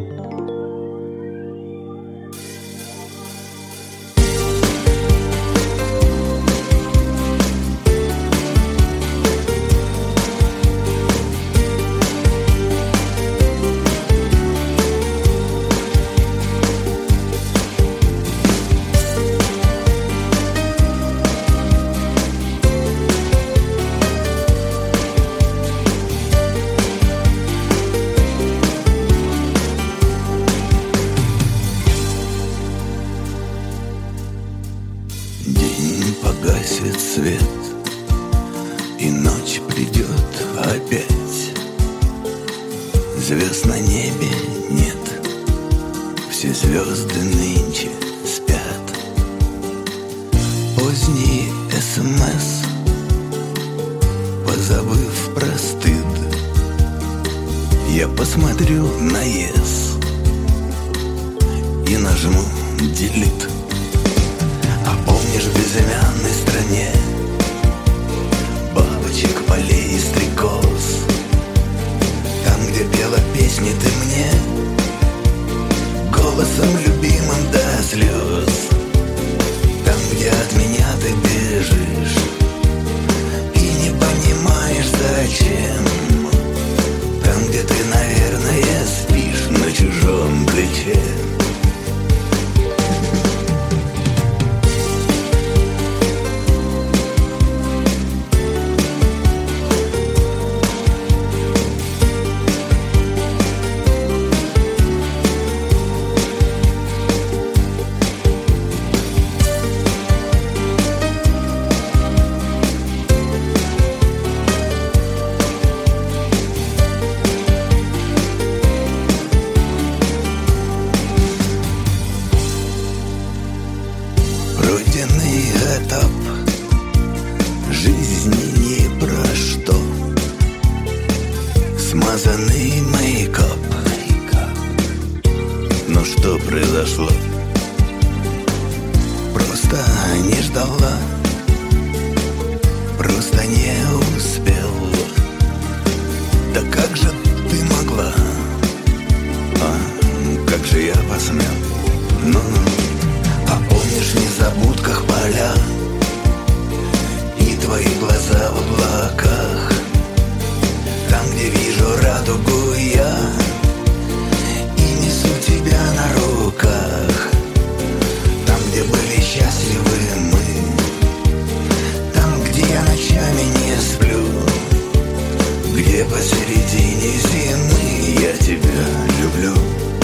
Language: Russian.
День погасит свет, и ночь придет опять. Звезд на небе нет, все звезды нынче спят. Поздний СМС, позабыв про стыд, я посмотрю на ЕС и нажму delete. А помнишь, в безымянной стране бабочек, полей и стрекоз, там, где пела песни ты мне голосом любимым до слез, там, где от меня ты бежишь и не понимаешь зачем, там, где ты, наверное, спишь на чужом плече. Пройденный этап жизни ни про что, смазанный мейкап. Но что произошло? Просто не ждала, просто не успел. Да как же ты могла? Как же я посмел? Ну-ну. А помнишь в незабудках поля и твои глаза в облаках, там, где вижу радугу я и несу тебя на руках, там, где были счастливы мы, там, где я ночами не сплю, где посередине зимы я тебя люблю.